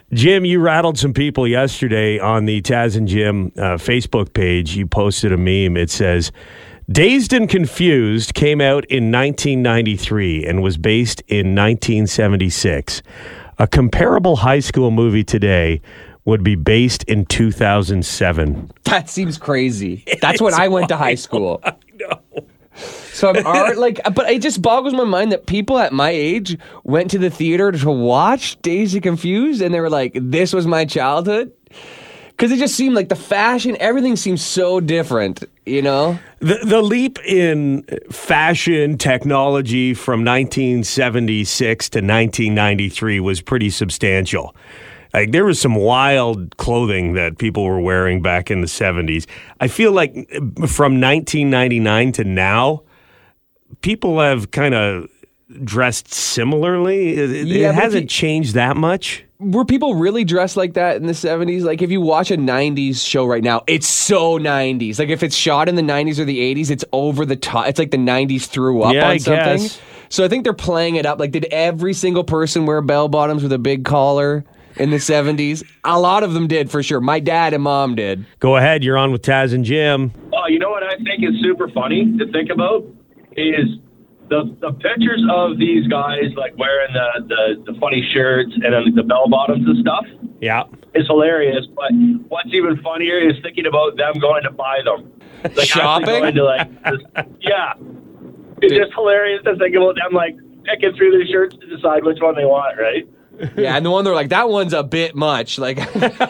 Jim, you rattled some people yesterday on the Taz and Jim Facebook page. You posted a meme. It says, Dazed and Confused came out in 1993 and was based in 1976. A comparable high school movie today would be based in 2007. That seems crazy. That's when I went to high school. I know. So but it just boggles my mind that people at my age went to the theater to watch Dazed and Confused, and they were like, "This was my childhood," because it just seemed like the fashion, everything seems so different. You know, the leap in fashion technology from 1976 to 1993 was pretty substantial. Like, there was some wild clothing that people were wearing back in the 70s. I feel like from 1999 to now, people have kind of dressed similarly. It hasn't changed that much. Were people really dressed like that in the 70s? Like, if you watch a 90s show right now, it's so 90s. Like, if it's shot in the 90s or the 80s, it's over the top. It's like the 90s threw up on something. Guess. So I think they're playing it up. Like, did every single person wear bell bottoms with a big collar in the 70s? A lot of them did, for sure. My dad and mom did. Go ahead. You're on with Taz and Jim. Oh, you know what I think is super funny to think about is the pictures of these guys like wearing the funny shirts and then the bell bottoms and stuff. Yeah, it's hilarious. But what's even funnier is thinking about them going to buy them. Like, shopping. Going to yeah, it's just hilarious to think about them like picking through their shirts to decide which one they want, right? Yeah, and the one they're like, that one's a bit much. Like,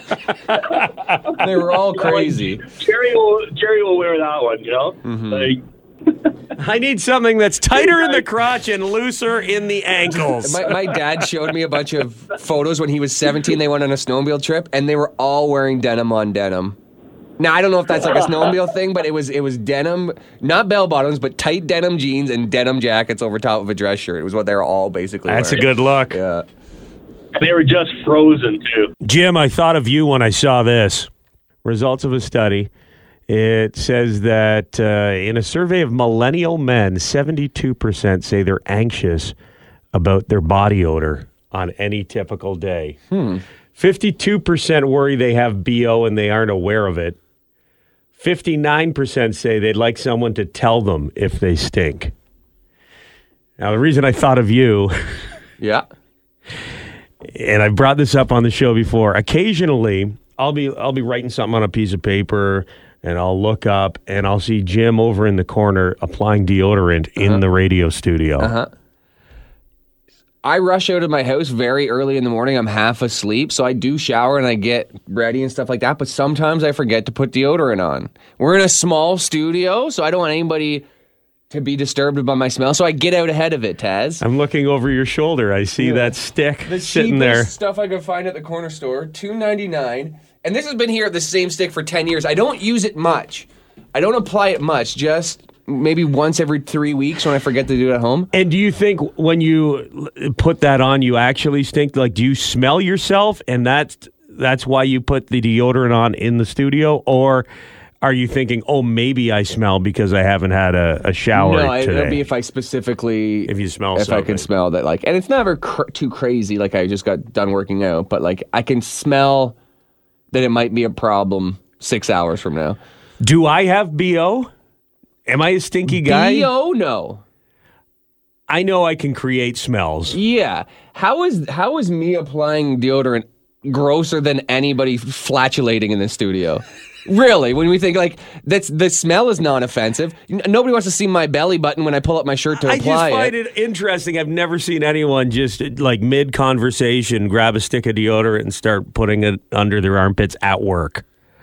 they were all crazy. Like, Jerry will wear that one, you know? Mm-hmm. Like, I need something that's tighter in the crotch and looser in the ankles. My dad showed me a bunch of photos when he was 17. They went on a snowmobile trip, and they were all wearing denim on denim. Now, I don't know if that's like a snowmobile thing, but it was denim, not bell bottoms, but tight denim jeans and denim jackets over top of a dress shirt. It was what they were all basically That's wearing. a good look. Yeah. They were just frozen, too. Jim, I thought of you when I saw this. Results of a study. It says that in a survey of millennial men, 72% say they're anxious about their body odor on any typical day. 52% worry they have BO and they aren't aware of it. 59% say they'd like someone to tell them if they stink. Now, the reason I thought of you... Yeah. And I brought this up on the show before. Occasionally, I'll be writing something on a piece of paper, and I'll look up, and I'll see Jim over in the corner applying deodorant in the radio studio. I rush out of my house very early in the morning. I'm half asleep, so I do shower and I get ready and stuff like that. But sometimes I forget to put deodorant on. We're in a small studio, so I don't want anybody to be disturbed by my smell, so I get out ahead of it, Taz. I'm looking over your shoulder. I see that stick sitting there. The cheapest stuff I could find at the corner store, $2.99. And this has been here, the same stick, for 10 years. I don't use it much. I don't apply it much, just maybe once every 3 weeks when I forget to do it at home. And do you think when you put that on, you actually stink? Like, do you smell yourself, and that's why you put the deodorant on in the studio? Or are you thinking, oh, maybe I smell because I haven't had a shower today? It'll be if I specifically... If you smell If something. I can smell that, like... And it's never too crazy, like I just got done working out, but like I can smell that it might be a problem 6 hours from now. Do I have BO? Am I a stinky guy? BO? No. I know I can create smells. Yeah. How is me applying deodorant grosser than anybody flatulating in the studio? Really, when we think like the smell is non-offensive. Nobody wants to see my belly button when I pull up my shirt to apply it. I just find it interesting. I've never seen anyone just like mid-conversation grab a stick of deodorant and start putting it under their armpits at work.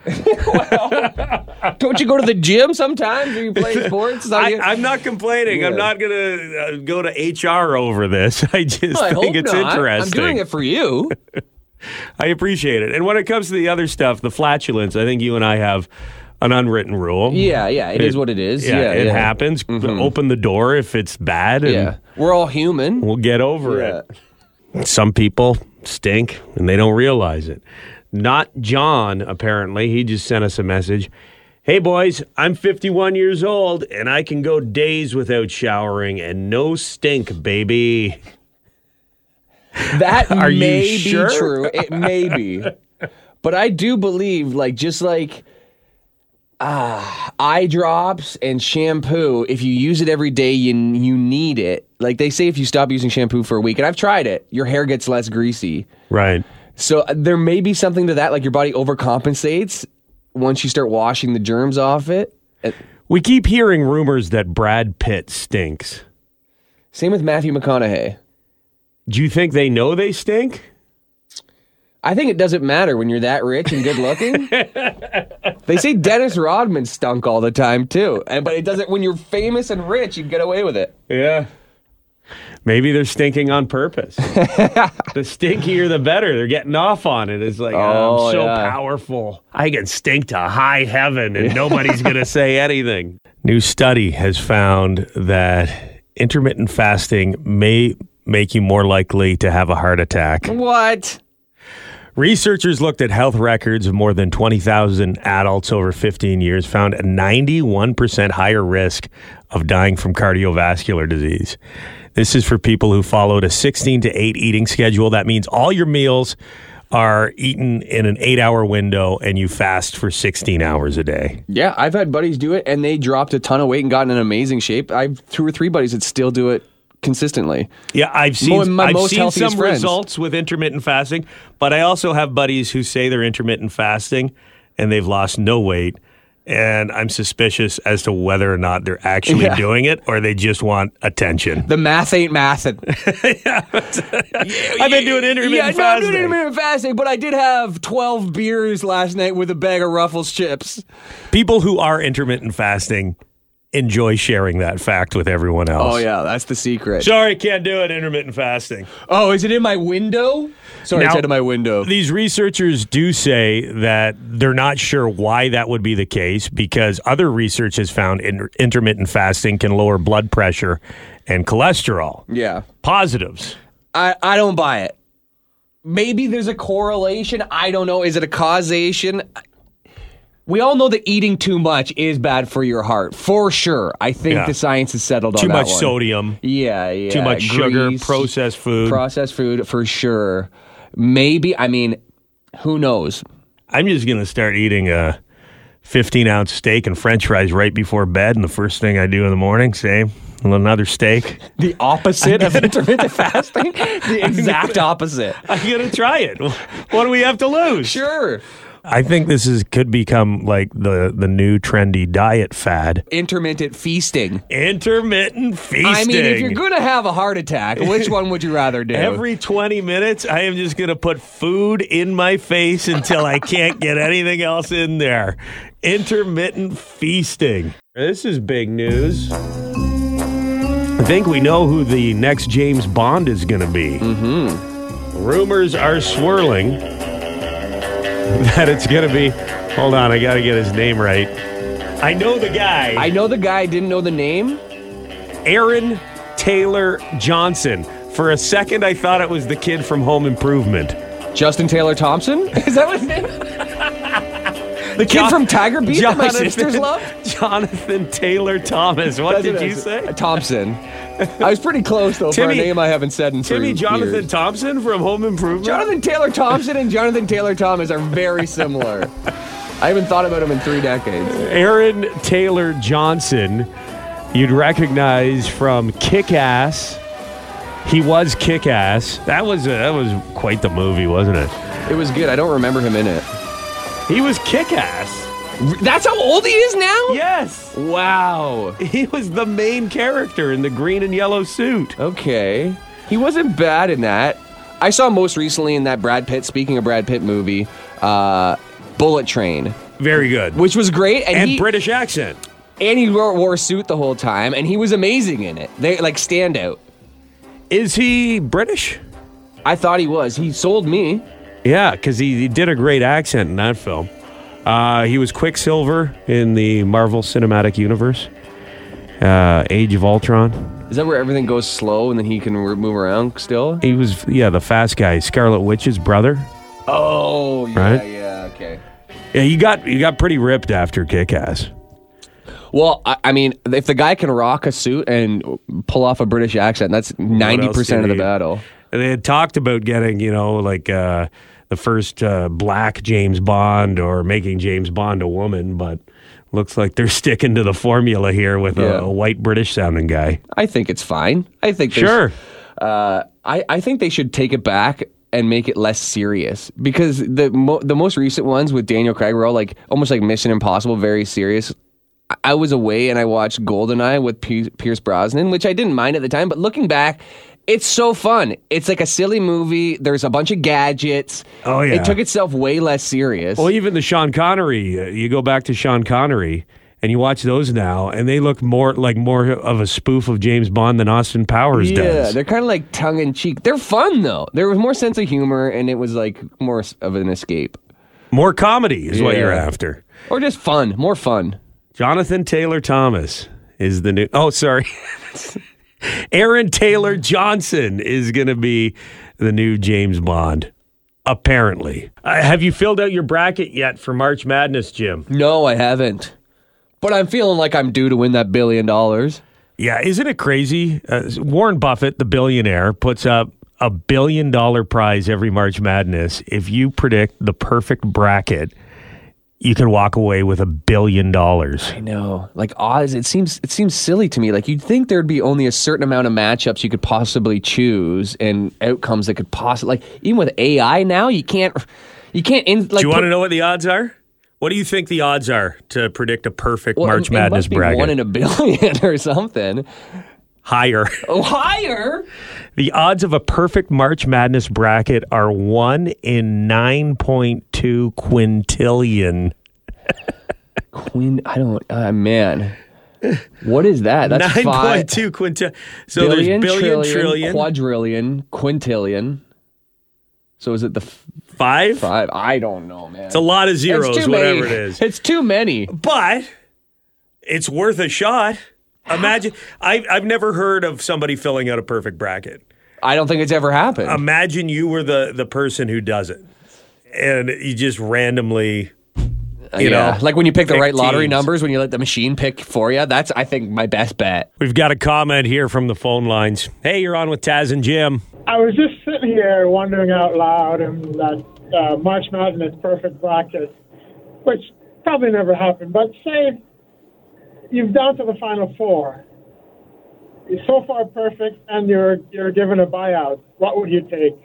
Well, don't you go to the gym sometimes when you play sports? I'm not complaining. Yeah. I'm not going to go to HR over this. I just think it's interesting. I'm doing it for you. I appreciate it. And when it comes to the other stuff, the flatulence, I think you and I have an unwritten rule. Yeah, it is what it is. Yeah, it happens. Mm-hmm. Open the door if it's bad. And we're all human. We'll get over it. Some people stink and they don't realize it. Not John, apparently. He just sent us a message. Hey, boys, I'm 51 years old and I can go days without showering and no stink, baby. That Are you may be sure? true. It may be. But I do believe, like, just like eye drops and shampoo, if you use it every day, you need it. Like they say, if you stop using shampoo for a week, and I've tried it, your hair gets less greasy. Right. So there may be something to that, like your body overcompensates once you start washing the germs off it. We keep hearing rumors that Brad Pitt stinks. Same with Matthew McConaughey. Do you think they know they stink? I think it doesn't matter when you're that rich and good looking. They say Dennis Rodman stunk all the time too, but it doesn't. When you're famous and rich, you get away with it. Yeah. Maybe they're stinking on purpose. The stinkier, the better. They're getting off on it. It's like, I'm so powerful. I can stink to high heaven and nobody's going to say anything. New study has found that intermittent fasting may make you more likely to have a heart attack. What? Researchers looked at health records of more than 20,000 adults over 15 years, found a 91% higher risk of dying from cardiovascular disease. This is for people who followed a 16 to 8 eating schedule. That means all your meals are eaten in an 8-hour window and you fast for 16 hours a day. Yeah, I've had buddies do it and they dropped a ton of weight and gotten in amazing shape. I've 2 or 3 buddies that still do it consistently. Yeah, I've seen some friends. results with intermittent fasting, but I also have buddies who say they're intermittent fasting and they've lost no weight. And I'm suspicious as to whether or not they're actually doing it or they just want attention. The math ain't mathin'. I've been doing intermittent fasting. I'm doing intermittent fasting, but I did have 12 beers last night with a bag of Ruffles chips. People who are intermittent fasting enjoy sharing that fact with everyone else. Oh, yeah, that's the secret. Sorry, can't do it, intermittent fasting. Oh, is it in my window? Sorry, it's out of my window. These researchers do say that they're not sure why that would be the case because other research has found intermittent fasting can lower blood pressure and cholesterol. Yeah. Positives. I don't buy it. Maybe there's a correlation. I don't know. Is it a causation? We all know that eating too much is bad for your heart, for sure. I think the science is settled on that one. Too much sodium. Yeah. Too much sugar, processed food. Processed food, for sure. Maybe, I mean, who knows? I'm just going to start eating a 15-ounce steak and french fries right before bed, and the first thing I do in the morning, same, another steak. The opposite of intermittent fasting? The exact opposite. I'm going to try it. What do we have to lose? Sure. I think this could become like the new trendy diet fad. Intermittent feasting. Intermittent feasting. I mean, if you're going to have a heart attack, which one would you rather do? Every 20 minutes, I am just going to put food in my face until I can't get anything else in there. Intermittent feasting. This is big news. I think we know who the next James Bond is going to be. Mm-hmm. Rumors are swirling that it's going to be, hold on, I got to get his name right. I know the guy, didn't know the name. Aaron Taylor Johnson. For a second, I thought it was the kid from Home Improvement. Justin Taylor Thompson? Is that what his name? The kid from Tiger Beat that my sisters love? Jonathan Taylor Thomas. What did you say? Thompson. I was pretty close, though, for a name I haven't said in 3 years. Jonathan Thompson from Home Improvement? Jonathan Taylor Thompson and Jonathan Taylor Thomas are very similar. I haven't thought about him in 3 decades. Aaron Taylor Johnson, you'd recognize from Kick-Ass. He was Kick-Ass. That was quite the movie, wasn't it? It was good. I don't remember him in it. He was Kick-Ass. That's how old he is now? Yes. Wow. He was the main character in the green and yellow suit. Okay. He wasn't bad in that. I saw most recently in that Brad Pitt, speaking of Brad Pitt movie, Bullet Train. Very good. Which was great. And British accent. And he wore a suit the whole time, and he was amazing in it. They stand out. Is he British? I thought he was. He sold me. Yeah, because he did a great accent in that film. He was Quicksilver in the Marvel Cinematic Universe. Age of Ultron. Is that where everything goes slow and then he can move around still? He was, the fast guy. Scarlet Witch's brother. Oh, yeah, right? Yeah, okay. Yeah, you got pretty ripped after Kick-Ass. Well, I mean, if the guy can rock a suit and pull off a British accent, that's 90% of the battle. they had talked about getting, the first black James Bond or making James Bond a woman, but looks like they're sticking to the formula here with a white British sounding guy. I think it's fine. I think sure. I think they should take it back and make it less serious, because the most recent ones with Daniel Craig were all like almost like Mission Impossible, very serious. I was away and I watched GoldenEye with Pierce Brosnan, which I didn't mind at the time, but looking back, it's so fun. It's like a silly movie. There's a bunch of gadgets. Oh, yeah. It took itself way less serious. Well, even the Sean Connery, you go back to Sean Connery and you watch those now, and they look more of a spoof of James Bond than Austin Powers does. Yeah, they're kind of like tongue-in-cheek. They're fun, though. There was more sense of humor, and it was like more of an escape. More comedy is what you're after. Or just fun. More fun. Jonathan Taylor Thomas is the new... Oh, sorry. Aaron Taylor Johnson is going to be the new James Bond, apparently. Have you filled out your bracket yet for March Madness, Jim? No, I haven't. But I'm feeling like I'm due to win that $1 billion. Yeah, isn't it crazy? Warren Buffett, the billionaire, puts up a $1 billion prize every March Madness. If you predict the perfect bracket, you can walk away with $1 billion. I know. Like odds, it seems silly to me. Like you'd think there'd be only a certain amount of matchups you could possibly choose and outcomes that could possibly, like even with AI now, you can't. Do you want to know what the odds are? What do you think the odds are to predict a perfect March Madness bracket? 1 in a billion or something. Higher. Oh, higher? The odds of a perfect March Madness bracket are 1 in 9.2 quintillion. Man. What is that? That's 9.2 quintillion. So billion, there's billion, trillion, quadrillion, quintillion. So is it the 5? 5. I don't know, man. It's a lot of zeros, whatever it is. It's too many. But it's worth a shot. Imagine, I've never heard of somebody filling out a perfect bracket. I don't think it's ever happened. Imagine you were the person who does it, and you just randomly, like when you pick the right lottery teams. numbers, when you let the machine pick for you. That's, I think, my best bet. We've got a comment here from the phone lines. Hey, you're on with Taz and Jim. I was just sitting here wondering out loud, and that March Madness perfect bracket, which probably never happened, but say you've down to the Final Four. You're so far perfect, and you're given a buyout. What would you take?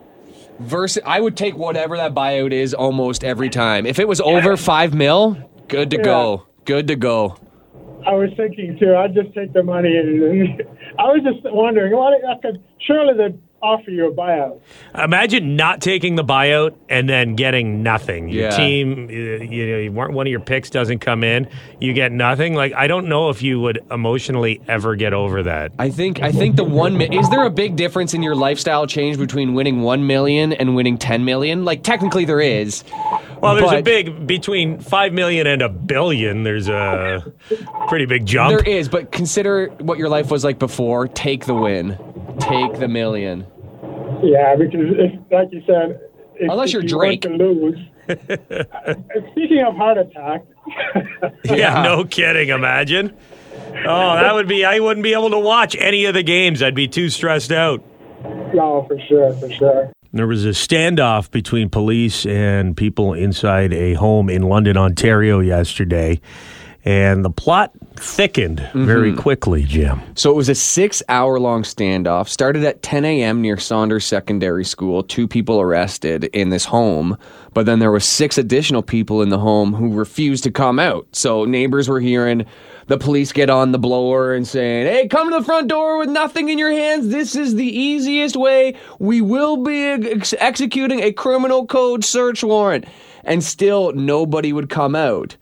I would take whatever that buyout is almost every time. If it was over $5 million, good to go. Good to go. I was thinking too. I'd just take the money, and I was just wondering, surely they'd offer you a buyout. Imagine not taking the buyout and then getting nothing. Your team, one of your picks doesn't come in, you get nothing. Like, I don't know if you would emotionally ever get over that. I think is there a big difference in your lifestyle change between winning $1 million and winning $10 million? Like, technically there is. Well, there's between $5 million and $1 billion, there's a pretty big jump. There is, but consider what your life was like before. Take the win. Take the $1 million. Yeah, because like you said, unless you're Drake. To lose. Speaking of heart attack. Yeah, no kidding. Imagine. Oh, that would be. I wouldn't be able to watch any of the games. I'd be too stressed out. No, for sure. There was a standoff between police and people inside a home in London, Ontario yesterday, and the plot thickened very quickly, Jim. So it was a 6-hour-long standoff. Started at 10 a.m. near Saunders Secondary School. 2 people arrested in this home, but then there were 6 additional people in the home who refused to come out. So neighbors were hearing the police get on the blower and saying, "Hey, come to the front door with nothing in your hands. This is the easiest way. We will be executing a criminal code search warrant." And still nobody would come out.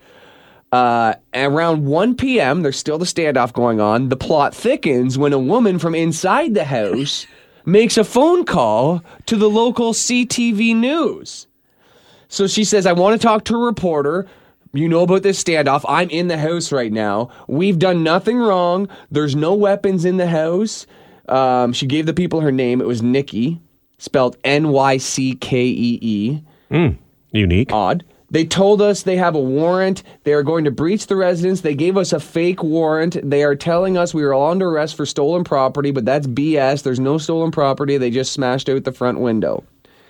Around 1 p.m., there's still the standoff going on. The plot thickens when a woman from inside the house makes a phone call to the local CTV News. So she says, "I want to talk to a reporter. You know about this standoff. I'm in the house right now. We've done nothing wrong. There's no weapons in the house." She gave the people her name. It was Nikki, spelled Nyckee. Unique. Odd. They told us they have a warrant. They are going to breach the residence. They gave us a fake warrant. They are telling us we are all under arrest for stolen property, but that's BS. There's no stolen property. They just smashed out the front window.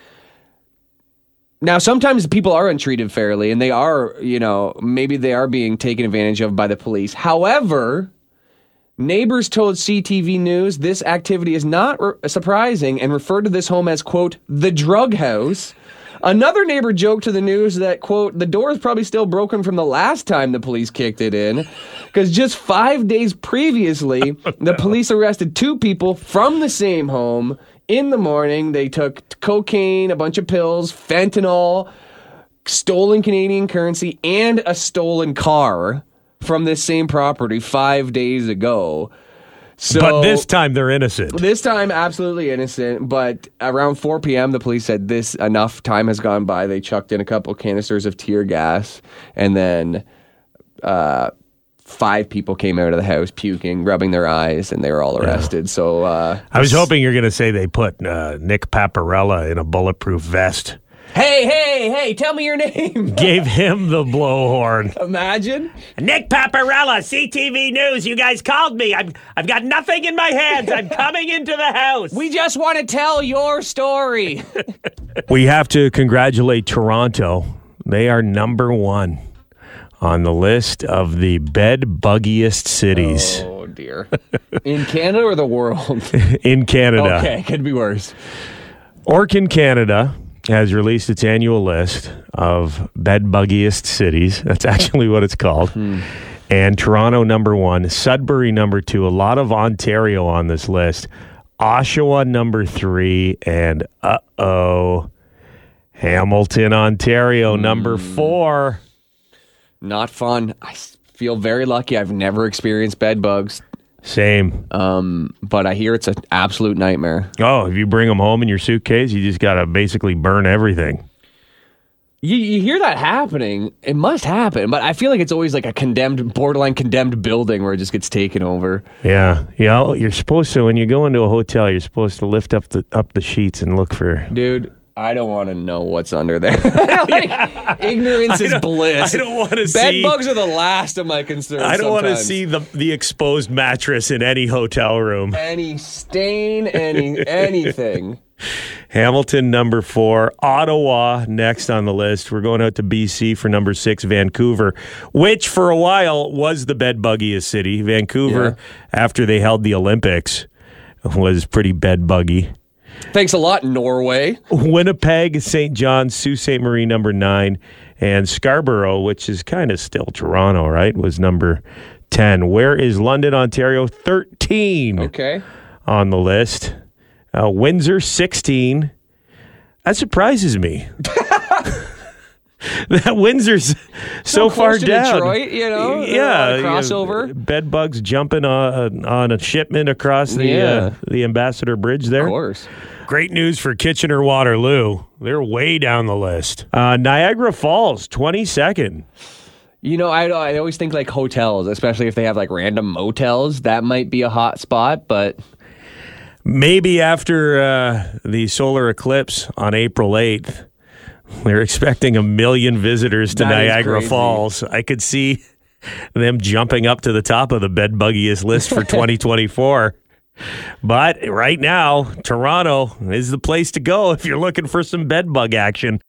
Now, sometimes people are untreated fairly, and they are, maybe they are being taken advantage of by the police. However, neighbors told CTV News this activity is not surprising and referred to this home as, quote, the drug house. Another neighbor joked to the news that, quote, the door is probably still broken from the last time the police kicked it in, because just 5 days previously, the police arrested 2 people from the same home. In the morning, they took cocaine, a bunch of pills, fentanyl, stolen Canadian currency, and a stolen car from this same property 5 days ago. So, but this time they're innocent. This time, absolutely innocent. But around 4 p.m., the police said enough time has gone by. They chucked in a couple canisters of tear gas, and then 5 people came out of the house puking, rubbing their eyes, and they were all arrested. Yeah. So I was hoping you're going to say they put Nick Paparella in a bulletproof vest. Hey, tell me your name. Gave him the blowhorn. Imagine. Nick Paparella, CTV News. You guys called me. I've got nothing in my hands. I'm coming into the house. We just want to tell your story. We have to congratulate Toronto. They are number 1 on the list of the bed-buggiest cities. Oh, dear. In Canada or the world? In Canada. Okay, could be worse. Orkin Canada has released its annual list of bed-buggiest cities. That's actually what it's called. And Toronto, number 1. Sudbury, number 2. A lot of Ontario on this list. Oshawa, number 3. And, Hamilton, Ontario, number 4. Not fun. I feel very lucky. I've never experienced bed bugs. Same. But I hear it's an absolute nightmare. Oh, if you bring them home in your suitcase, you just got to basically burn everything. You hear that happening. It must happen. But I feel like it's always like a borderline condemned building where it just gets taken over. Yeah. You're supposed to, when you go into a hotel, you're supposed to lift up the sheets and look for... Dude, I don't want to know what's under there. Ignorance is bliss. I don't want to see... Bed bugs are the last of my concerns. I don't want to see the exposed mattress in any hotel room. Any stain, anything. Hamilton, number 4. Ottawa, next on the list. We're going out to BC for number 6, Vancouver, which for a while was the bed-buggiest city. Vancouver, after they held the Olympics, was pretty bed-buggy. Thanks a lot, Norway. Winnipeg, St. John's, Sault Ste. Marie, number 9. And Scarborough, which is kind of still Toronto, right, was number 10. Where is London, Ontario? 13 on the list. Windsor, 16. That surprises me. That Windsor's so far down. Detroit, crossover. Bed bugs jumping on a shipment across the Ambassador Bridge there. Of course. Great news for Kitchener-Waterloo. They're way down the list. Niagara Falls, 22nd. I always think like hotels, especially if they have like random motels, that might be a hot spot, but... Maybe after the solar eclipse on April 8th, they're expecting 1 million visitors to Niagara Falls. I could see them jumping up to the top of the bed-buggiest list for 2024. But right now, Toronto is the place to go if you're looking for some bed-bug action.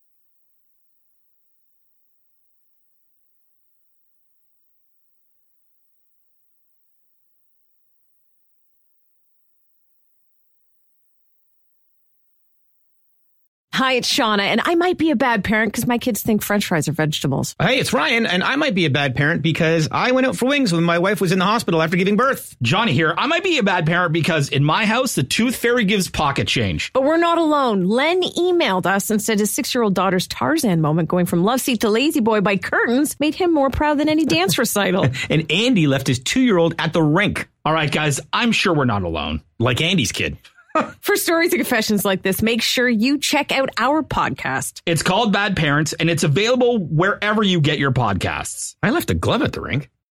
Hi, it's Shauna, and I might be a bad parent because my kids think French fries are vegetables. Hey, it's Ryan, and I might be a bad parent because I went out for wings when my wife was in the hospital after giving birth. Johnny here. I might be a bad parent because in my house, the tooth fairy gives pocket change. But we're not alone. Len emailed us and said his 6-year-old daughter's Tarzan moment going from love seat to lazy boy by curtains made him more proud than any dance recital. And Andy left his 2-year-old at the rink. All right, guys, I'm sure we're not alone. Like Andy's kid. For stories and confessions like this, make sure you check out our podcast. It's called Bad Parents, and it's available wherever you get your podcasts. I left a glove at the rink.